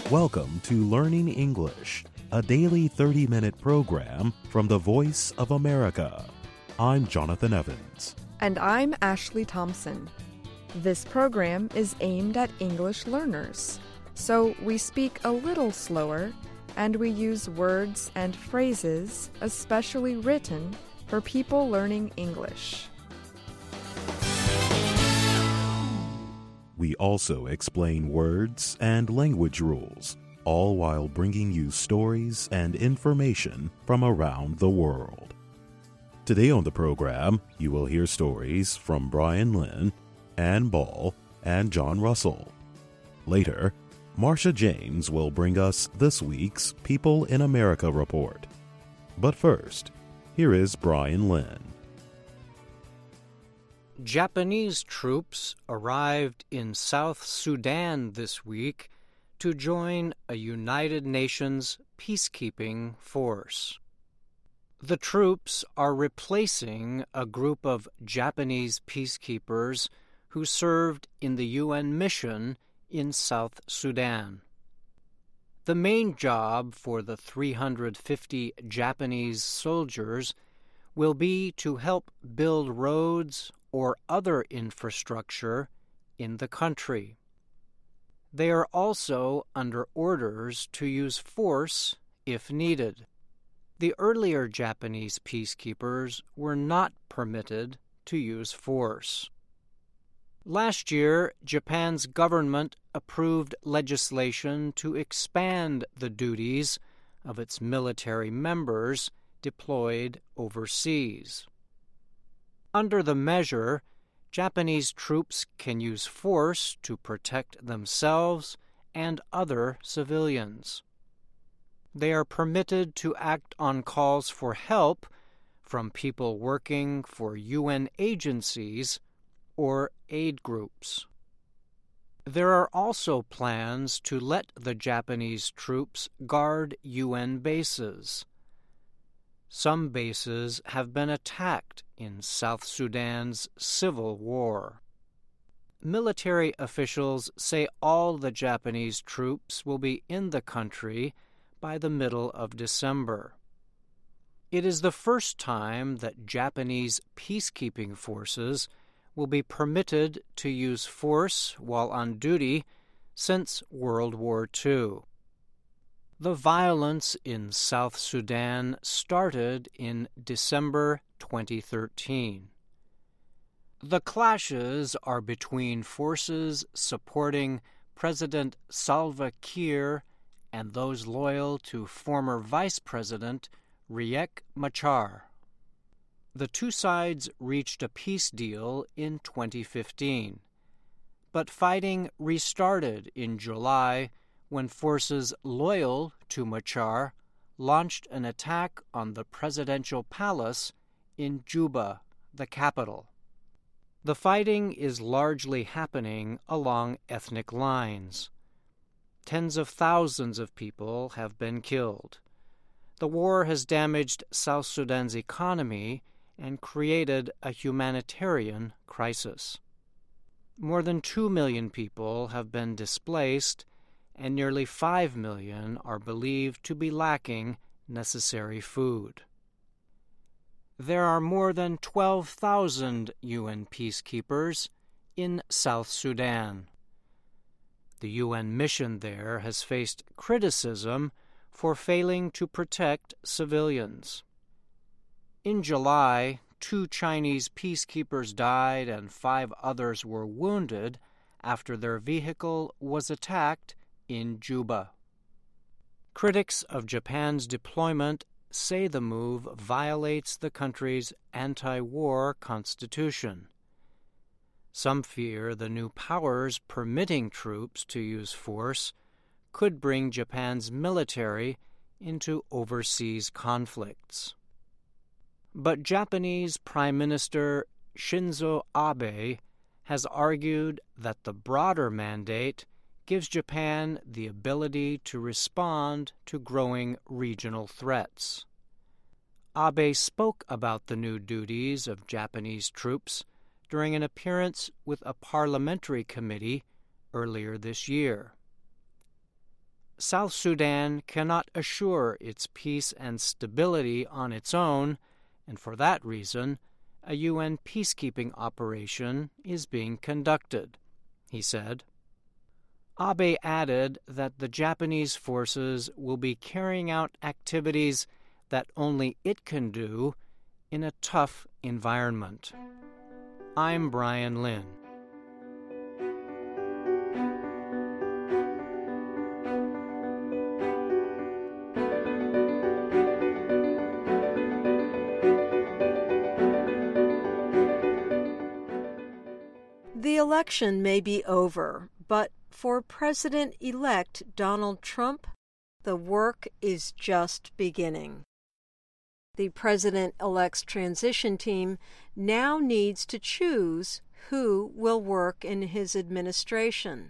Welcome to Learning English, a daily 30-minute program from the Voice of America. I'm Jonathan Evans. And I'm Ashley Thompson. This program is aimed at English learners, so we speak a little slower and we use words and phrases especially written for people learning English. We also explain words and language rules, all while bringing you stories and information from around the world. Today on the program, you will hear stories from Brian Lynn, Ann Ball, and John Russell. Later, Marcia James will bring us this week's People in America report. But first, here is Brian Lynn. Japanese troops arrived in South Sudan this week to join a United Nations peacekeeping force. The troops are replacing a group of Japanese peacekeepers who served in the UN mission in South Sudan. The main job for the 350 Japanese soldiers will be to help build roads or other infrastructure in the country. They are also under orders to use force if needed. The earlier Japanese peacekeepers were not permitted to use force. Last year, Japan's government approved legislation to expand the duties of its military members deployed overseas. Under the measure, Japanese troops can use force to protect themselves and other civilians. They are permitted to act on calls for help from people working for UN agencies or aid groups. There are also plans to let the Japanese troops guard UN bases. Some bases have been attacked in South Sudan's civil war. Military officials say all the Japanese troops will be in the country by the middle of December. It is the first time that Japanese peacekeeping forces will be permitted to use force while on duty since World War II. The violence in South Sudan started in December 2013. The clashes are between forces supporting President Salva Kiir and those loyal to former Vice President Riek Machar. The two sides reached a peace deal in 2015, but fighting restarted in July when forces loyal to Machar launched an attack on the presidential palace in Juba, the capital. The fighting is largely happening along ethnic lines. Tens of thousands of people have been killed. The war has damaged South Sudan's economy and created a humanitarian crisis. More than 2 million people have been displaced, and nearly 5 million are believed to be lacking necessary food. There are more than 12,000 UN peacekeepers in South Sudan. The UN mission there has faced criticism for failing to protect civilians. In July, 2 Chinese peacekeepers died and 5 others were wounded after their vehicle was attacked in Juba. Critics of Japan's deployment say the move violates the country's anti-war constitution. Some fear the new powers permitting troops to use force could bring Japan's military into overseas conflicts. But Japanese Prime Minister Shinzo Abe has argued that the broader mandate gives Japan the ability to respond to growing regional threats. Abe spoke about the new duties of Japanese troops during an appearance with a parliamentary committee earlier this year. South Sudan cannot assure its peace and stability on its own, and for that reason, a UN peacekeeping operation is being conducted, he said. Abe added that the Japanese forces will be carrying out activities that only it can do in a tough environment. I'm Brian Lynn. The election may be over, but for President-elect Donald Trump, the work is just beginning. The President-elect's transition team now needs to choose who will work in his administration.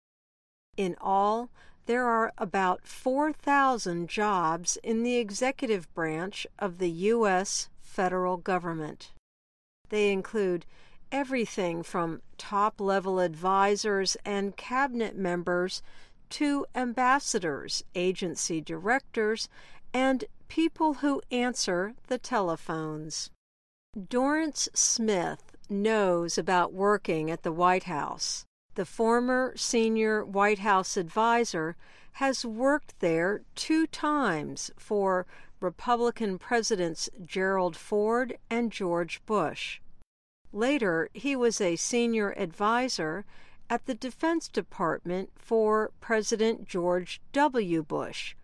In all, there are about 4,000 jobs in the executive branch of the U.S. federal government. They include everything from top-level advisors and cabinet members to ambassadors, agency directors, and people who answer the telephones. Dorrance Smith knows about working at the White House. The former senior White House advisor has worked there 2 times for Republican Presidents Gerald Ford and George Bush. Later, he was a senior advisor at the Defense Department for President George W. Bush.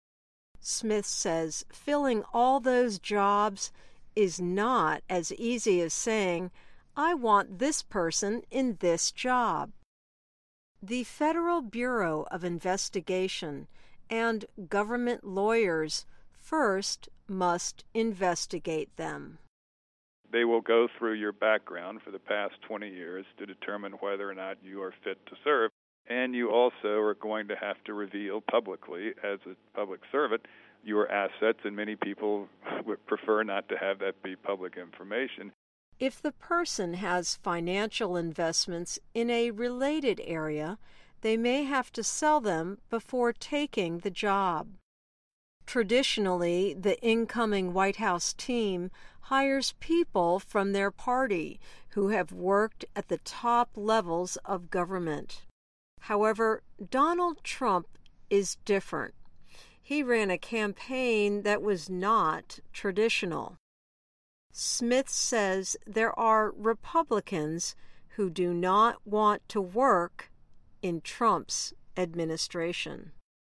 Smith says filling all those jobs is not as easy as saying, "I want this person in this job." The Federal Bureau of Investigation and government lawyers first must investigate them. They will go through your background for the past 20 years to determine whether or not you are fit to serve. And you also are going to have to reveal publicly, as a public servant, your assets, and many people would prefer not to have that be public information. If the person has financial investments in a related area, they may have to sell them before taking the job. Traditionally, the incoming White House team hires people from their party who have worked at the top levels of government. However, Donald Trump is different. He ran a campaign that was not traditional. Smith says there are Republicans who do not want to work in Trump's administration.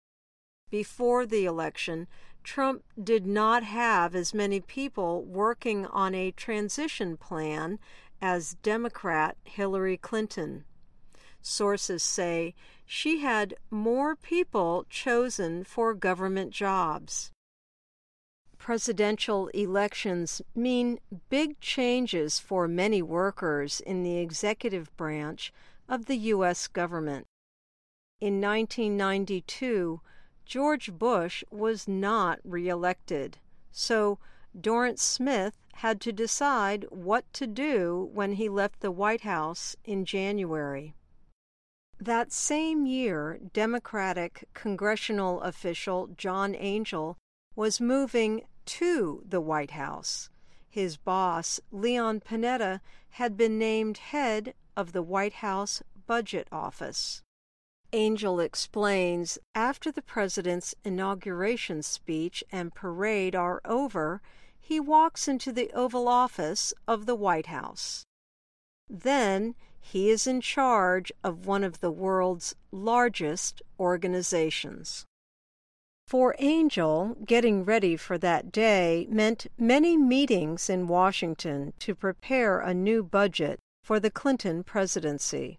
Before the election, Trump did not have as many people working on a transition plan as Democrat Hillary Clinton. Sources say she had more people chosen for government jobs. Presidential elections mean big changes for many workers in the executive branch of the U.S. government. In 1992, George Bush was not reelected, so Dorrance Smith had to decide what to do when he left the White House in January. That same year, Democratic congressional official John Angel was moving to the White House. His boss, Leon Panetta, had been named head of the White House Budget Office. Angel explains, after the president's inauguration speech and parade are over, he walks into the Oval Office of the White House. Then he is in charge of one of the world's largest organizations. For Angel, getting ready for that day meant many meetings in Washington to prepare a new budget for the Clinton presidency.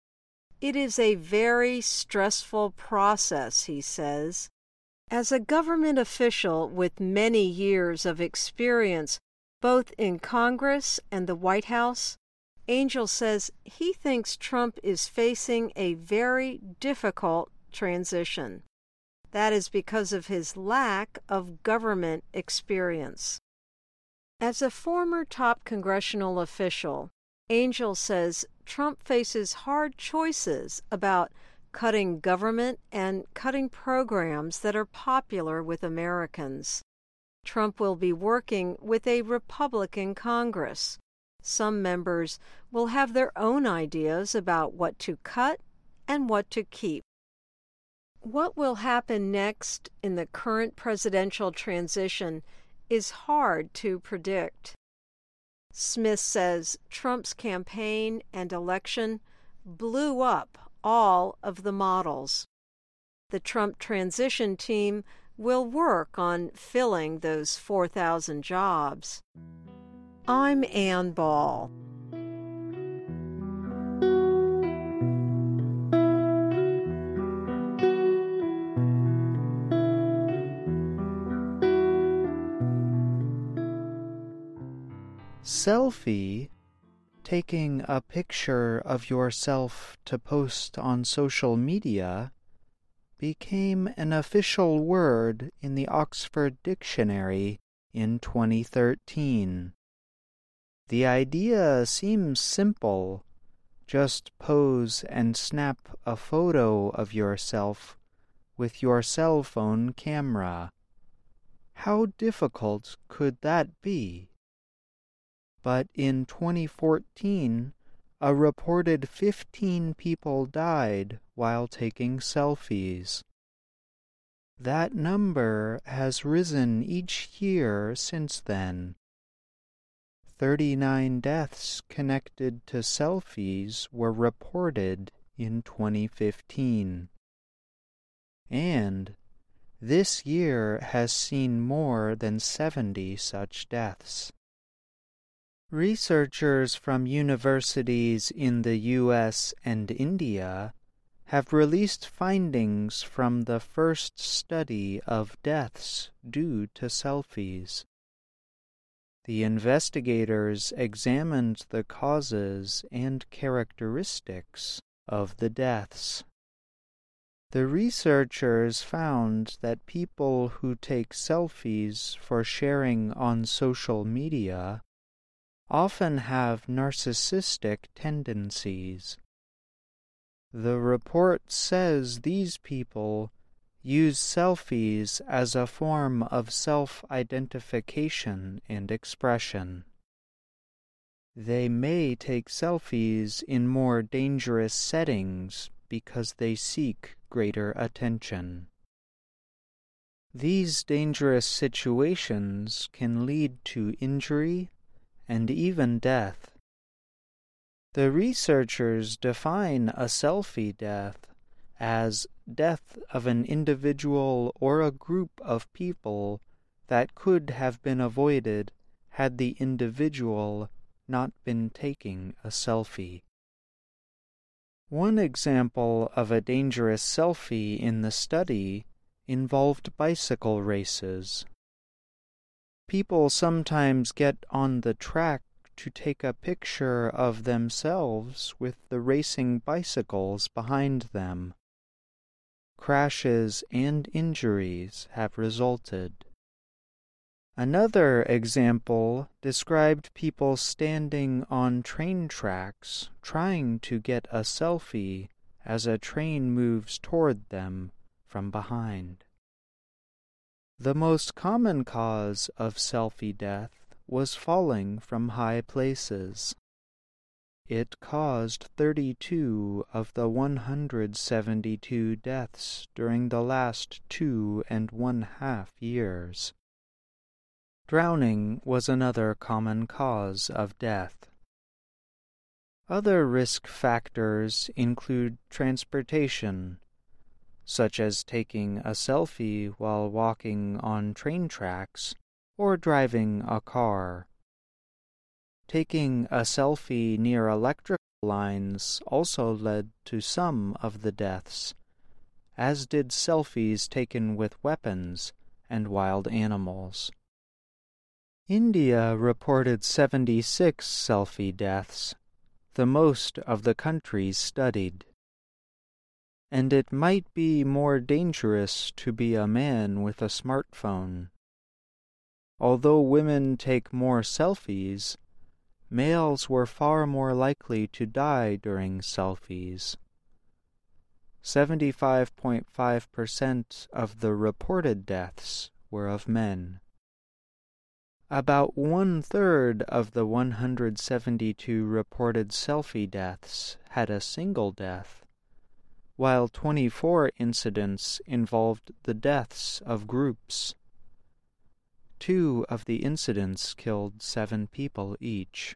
It is a very stressful process, he says. As a government official with many years of experience both in Congress and the White House, Angel says he thinks Trump is facing a very difficult transition. That is because of his lack of government experience. As a former top congressional official, Angel says Trump faces hard choices about cutting government and cutting programs that are popular with Americans. Trump will be working with a Republican Congress. Some members will have their own ideas about what to cut and what to keep. What will happen next in the current presidential transition is hard to predict. Smith says Trump's campaign and election blew up all of the models. The Trump transition team will work on filling those 4,000 jobs. I'm Ann Ball. Selfie, taking a picture of yourself to post on social media, became an official word in the Oxford Dictionary in 2013. The idea seems simple. Just pose and snap a photo of yourself with your cell phone camera. How difficult could that be? But in 2014, a reported 15 people died while taking selfies. That number has risen each year since then. 39 deaths connected to selfies were reported in 2015. And this year has seen more than 70 such deaths. Researchers from universities in the U.S. and India have released findings from the first study of deaths due to selfies. The investigators examined the causes and characteristics of the deaths. The researchers found that people who take selfies for sharing on social media often have narcissistic tendencies. The report says these people use selfies as a form of self-identification and expression. They may take selfies in more dangerous settings because they seek greater attention. These dangerous situations can lead to injury and even death. The researchers define a selfie death as death of an individual or a group of people that could have been avoided had the individual not been taking a selfie. One example of a dangerous selfie in the study involved bicycle races. People sometimes get on the track to take a picture of themselves with the racing bicycles behind them. Crashes and injuries have resulted. Another example described people standing on train tracks trying to get a selfie as a train moves toward them from behind. The most common cause of selfie death was falling from high places. It caused 32 of the 172 deaths during the last 2.5 years. Drowning was another common cause of death. Other risk factors include transportation, such as taking a selfie while walking on train tracks or driving a car. Taking a selfie near electrical lines also led to some of the deaths, as did selfies taken with weapons and wild animals. India reported 76 selfie deaths, the most of the countries studied. And it might be more dangerous to be a man with a smartphone. Although women take more selfies, males were far more likely to die during selfies. 75.5% of the reported deaths were of men. About 1/3 of the 172 reported selfie deaths had a single death, while 24 incidents involved the deaths of groups. 2 of the incidents killed 7 people each.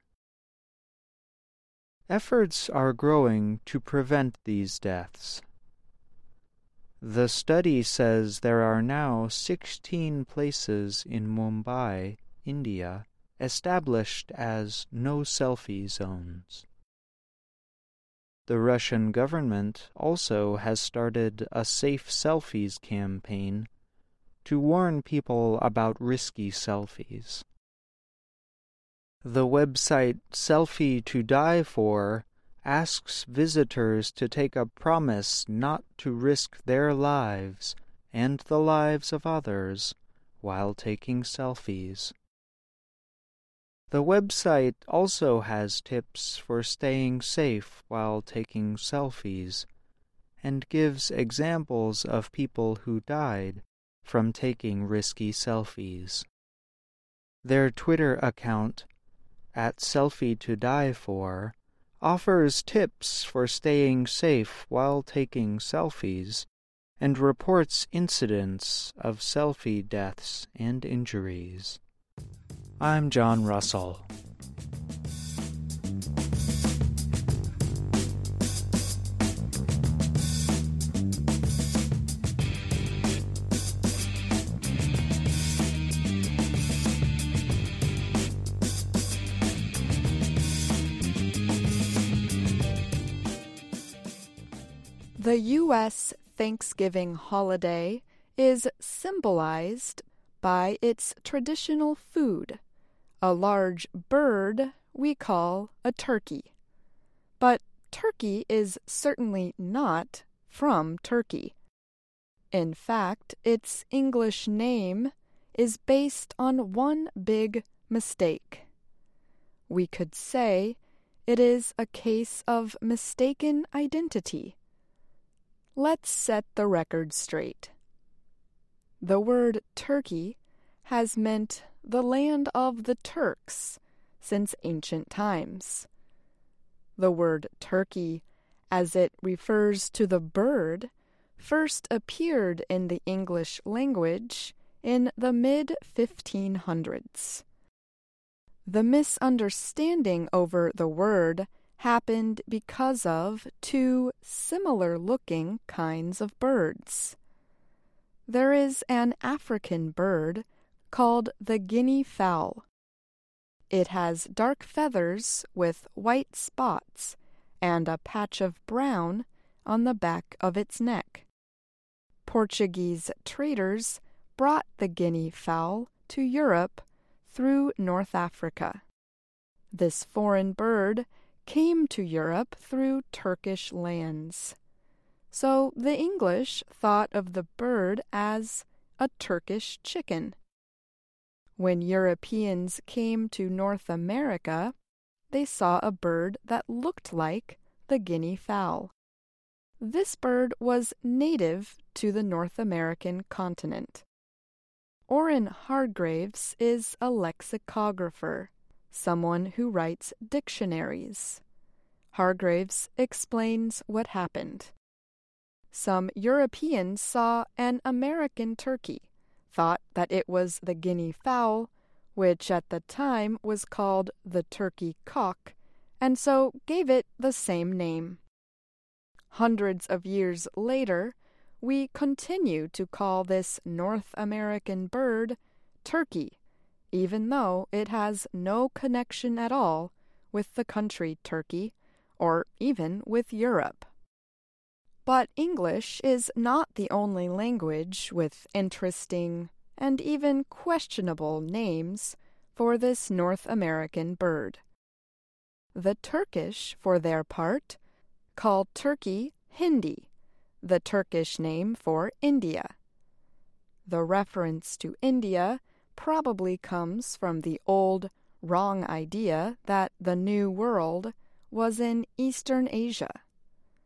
Efforts are growing to prevent these deaths. The study says there are now 16 places in Mumbai, India, established as no selfie zones. The Russian government also has started a Safe Selfies campaign to warn people about risky selfies. The website Selfie to Die For asks visitors to take a promise not to risk their lives and the lives of others while taking selfies. The website also has tips for staying safe while taking selfies and gives examples of people who died from taking risky selfies. Their Twitter account, @SelfieToDieFor, offers tips for staying safe while taking selfies and reports incidents of selfie deaths and injuries. I'm John Russell. The U.S. Thanksgiving holiday is symbolized by its traditional food, a large bird we call a turkey. But turkey is certainly not from Turkey. In fact, its English name is based on one big mistake. We could say it is a case of mistaken identity. Let's set the record straight. The word Turkey has meant the land of the Turks since ancient times. The word turkey, as it refers to the bird, first appeared in the English language in the mid-1500s. The misunderstanding over the word happened because of two similar-looking kinds of birds. There is an African bird called the guinea fowl. It has dark feathers with white spots and a patch of brown on the back of its neck. Portuguese traders brought the guinea fowl to Europe through North Africa. This foreign bird came to Europe through Turkish lands. So the English thought of the bird as a Turkish chicken. When Europeans came to North America, they saw a bird that looked like the guinea fowl. This bird was native to the North American continent. Orrin Hargraves is a lexicographer, someone who writes dictionaries. Hargraves explains what happened. Some Europeans saw an American turkey, thought that it was the guinea fowl, which at the time was called the turkey cock, and so gave it the same name. Hundreds of years later, we continue to call this North American bird turkey, even though it has no connection at all with the country Turkey, or even with Europe. But English is not the only language with interesting and even questionable names for this North American bird. The Turkish, for their part, call turkey Hindi, the Turkish name for India. The reference to India probably comes from the old, wrong idea that the New World was in Eastern Asia.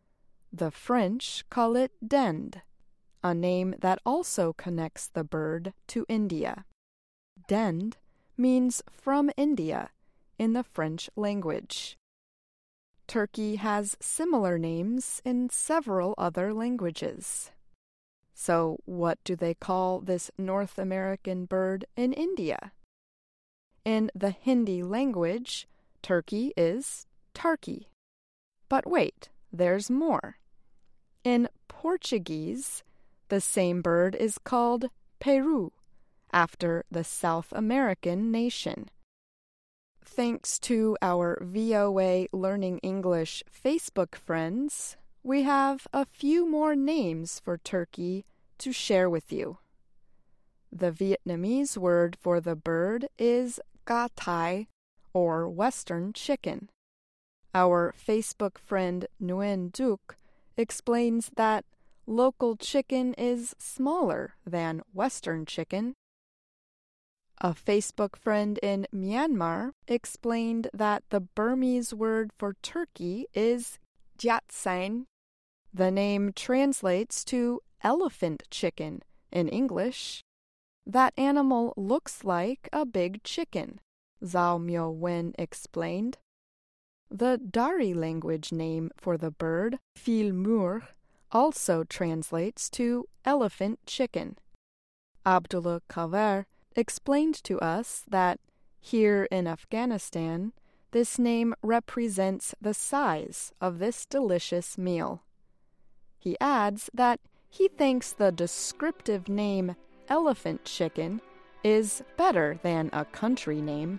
The French call it dinde, a name that also connects the bird to India. Dinde means from India in the French language. Turkey has similar names in several other languages. So what do they call this North American bird in India? In the Hindi language, turkey is tarki. But wait, there's more. In Portuguese, the same bird is called peru, after the South American nation. Thanks to our VOA Learning English Facebook friends, we have a few more names for turkey to share with you. The Vietnamese word for the bird is gà thai, or Western chicken. Our Facebook friend Nguyen Duc explains that local chicken is smaller than Western chicken. A Facebook friend in Myanmar explained that the Burmese word for turkey is giat saen. The name translates to elephant chicken in English. That animal looks like a big chicken, Zhao Myo Wen explained. The Dari language name for the bird, fil mur, also translates to elephant chicken. Abdullah Kaver explained to us that here in Afghanistan, this name represents the size of this delicious meal. He adds that he thinks the descriptive name elephant chicken is better than a country name.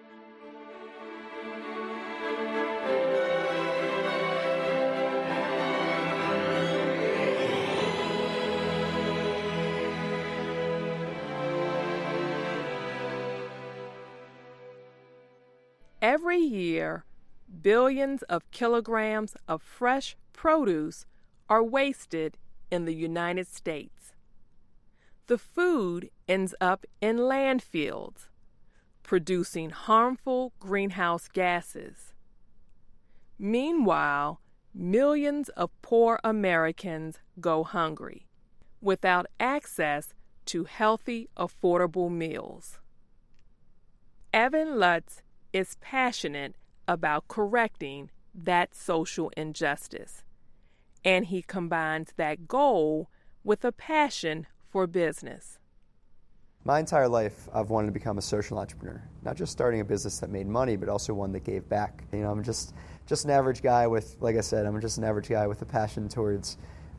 Every year, billions of kilograms of fresh produce are wasted in the United States. The food ends up in landfills, producing harmful greenhouse gases. Meanwhile, millions of poor Americans go hungry, without access to healthy, affordable meals. Evan Lutz is passionate about correcting that social injustice, and he combines that goal with a passion for business. My entire life, I've wanted to become a social entrepreneur, not just starting a business that made money, but also one that gave back. You know, I'm just an average guy with, like I said, I'm just an average guy with a passion towards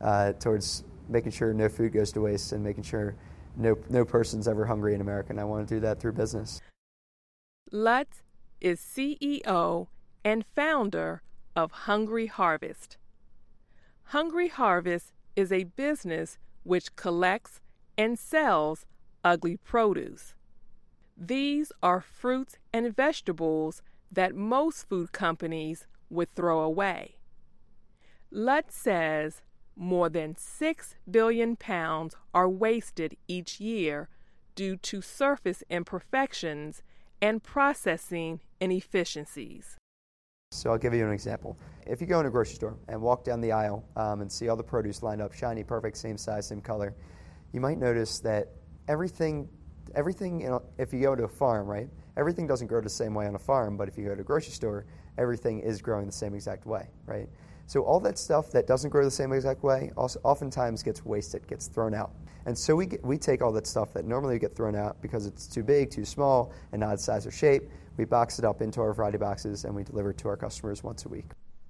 making sure no food goes to waste and making sure no person's ever hungry in America, and I want to do that through business. Lutz is CEO and founder of Hungry Harvest. Hungry Harvest is a business which collects and sells ugly produce. These are fruits and vegetables that most food companies would throw away. Lutz says more than 6 billion pounds are wasted each year due to surface imperfections and processing inefficiencies. So I'll give you an example. If you go in a grocery store and walk down the aisle and see all the produce lined up, shiny, perfect, same size, same color, you might notice that everything, if you go to a farm, right, everything doesn't grow the same way on a farm, but if you go to a grocery store, everything is growing the same exact way, right? So all that stuff that doesn't grow the same exact way also oftentimes gets wasted, gets thrown out. And so we take all that stuff that normally would get thrown out because it's too big, too small, and not its size or shape. We box it up into our variety boxes and we deliver it to our customers once a week.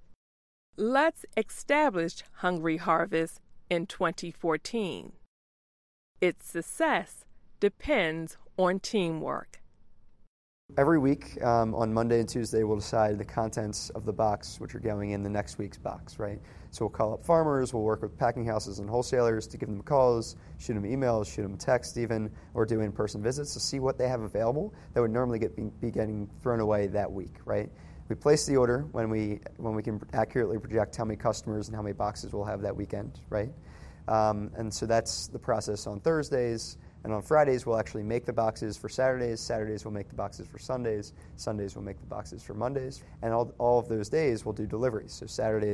Lutz established Hungry Harvest in 2014. Its success depends on teamwork. Every week on Monday and Tuesday, we'll decide the contents of the box which are going in the next week's box, right? So we'll call up farmers, we'll work with packing houses and wholesalers to give them calls, shoot them emails, shoot them text even, or do in-person visits to see what they have available that would normally be getting thrown away that week, right? We place the order when we can accurately project how many customers and how many boxes we'll have that weekend, right? And so that's the process on Thursdays. And on Fridays, we'll actually make the boxes for Saturdays. Saturdays, we'll make the boxes for Sundays. Sundays, we'll make the boxes for Mondays. And all of those days, we'll do deliveries. So Saturdays,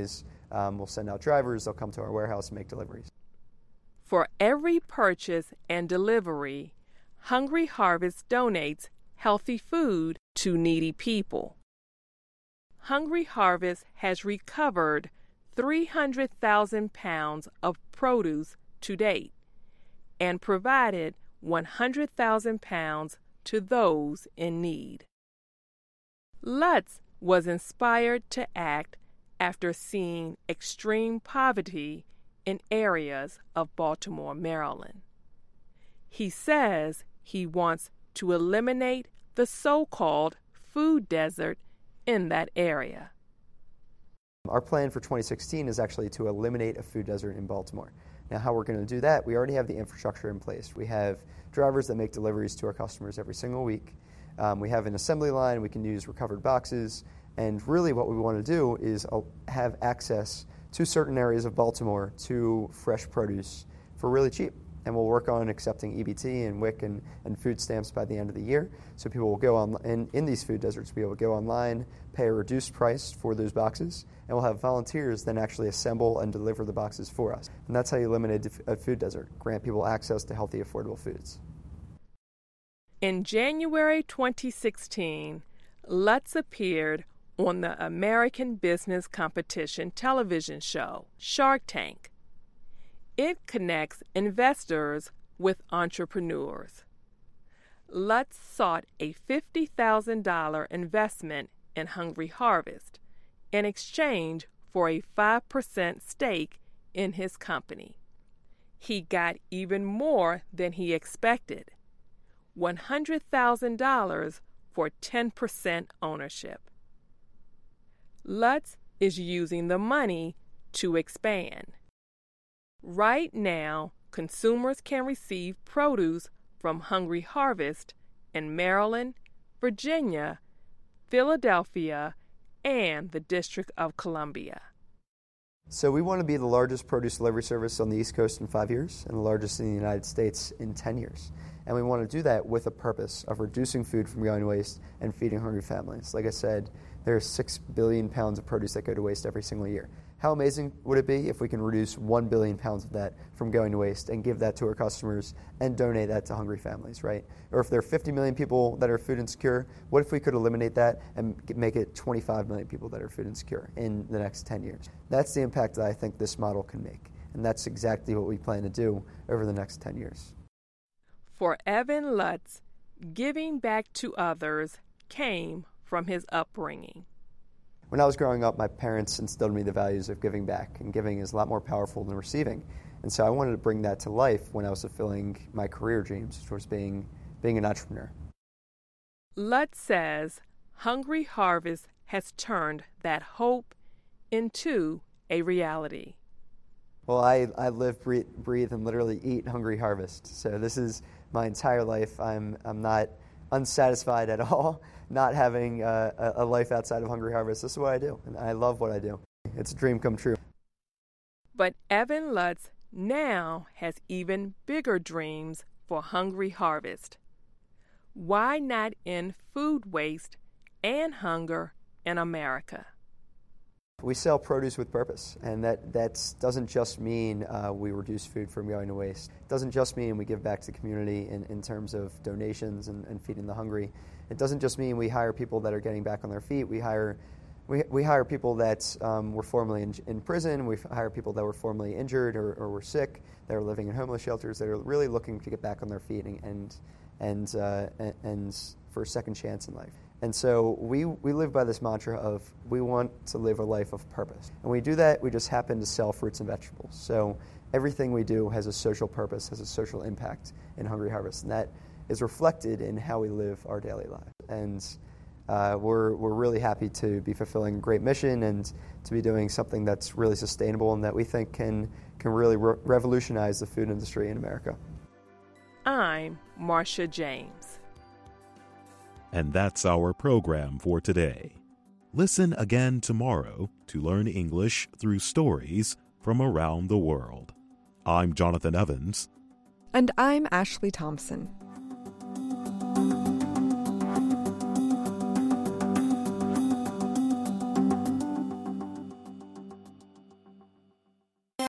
We'll send out drivers. They'll come to our warehouse and make deliveries. For every purchase and delivery, Hungry Harvest donates healthy food to needy people. Hungry Harvest has recovered 300,000 pounds of produce to date and provided 100,000 pounds to those in need. Lutz was inspired to act after seeing extreme poverty in areas of Baltimore, Maryland. He says he wants to eliminate the so-called food desert in that area. Our plan for 2016 is actually to eliminate a food desert in Baltimore. Now, how we're going to do that, we already have the infrastructure in place. We have drivers that make deliveries to our customers every single week. We have an assembly line. We can use recovered boxes. And really what we want to do is have access to certain areas of Baltimore to fresh produce for really cheap. And we'll work on accepting EBT and WIC and food stamps by the end of the year. So people will go on in these food deserts, be able to go online, pay a reduced price for those boxes, and we'll have volunteers then actually assemble and deliver the boxes for us. And that's how you eliminate a food desert, grant people access to healthy, affordable foods. In January 2016, Lutz appeared on the American business competition television show, Shark Tank. It connects investors with entrepreneurs. Lutz sought a $50,000 investment in Hungry Harvest in exchange for a 5% stake in his company. He got even more than he expected, $100,000 for 10% ownership. Lutz is using the money to expand. Right now, consumers can receive produce from Hungry Harvest in Maryland, Virginia, Philadelphia, and the District of Columbia. So we want to be the largest produce delivery service on the East Coast in 5 years and the largest in the United States in 10 years. And we want to do that with a purpose of reducing food from going to waste and feeding hungry families. Like I said, there are 6 billion pounds of produce that go to waste every single year. How amazing would it be if we can reduce 1 billion pounds of that from going to waste and give that to our customers and donate that to hungry families, right? Or if there are 50 million people that are food insecure, what if we could eliminate that and make it 25 million people that are food insecure in the next 10 years? That's the impact that I think this model can make, and that's exactly what we plan to do over the next 10 years. For Evan Lutz, giving back to others came from his upbringing. When I was growing up, my parents instilled in me the values of giving back, and giving is a lot more powerful than receiving. And so I wanted to bring that to life when I was fulfilling my career dreams, which was being an entrepreneur. Lutz says Hungry Harvest has turned that hope into a reality. Well, I live, breathe, and literally eat Hungry Harvest. So this is my entire life. I'm not unsatisfied at all, not having a life outside of Hungry Harvest. This is what I do, and I love what I do. It's a dream come true. But Evan Lutz now has even bigger dreams for Hungry Harvest. Why not end food waste and hunger in America? We sell produce with purpose, and that doesn't just mean we reduce food from going to waste. It doesn't just mean we give back to the community in terms of donations and feeding the hungry. It doesn't just mean we hire people that are getting back on their feet. We hire people that were formerly in prison. We hire people that were formerly injured or were sick, that are living in homeless shelters, that are really looking to get back on their feet and for a second chance in life. And so we live by this mantra of we want to live a life of purpose. And we do that, we just happen to sell fruits and vegetables. So everything we do has a social purpose, has a social impact in Hungry Harvest. And that is reflected in how we live our daily lives. And we're really happy to be fulfilling a great mission and to be doing something that's really sustainable and that we think can really revolutionize the food industry in America. I'm Marcia James. And that's our program for today. Listen again tomorrow to learn English through stories from around the world. I'm Jonathan Evans. And I'm Ashley Thompson.